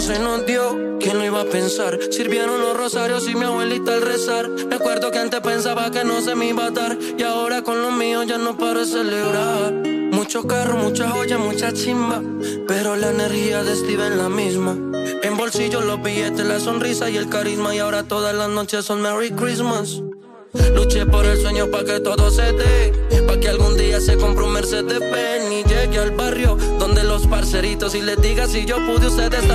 se nos dio, ¿quién lo iba a pensar? Sirvieron los rosarios y mi abuelita al rezar. Me acuerdo que antes pensaba que no se me iba a dar, y ahora con los míos ya no paro de celebrar. Mucho carro, mucha joya, mucha chimba, pero la energía de Steve es la misma. En bolsillo los billetes, la sonrisa y el carisma, y ahora todas las noches son Merry Christmas. Luché por el sueño pa' que todo se dé, pa' que algún día se compre un Mercedes Benz y llegue al barrio donde los parceritos y les diga: si yo pude, ustedes también.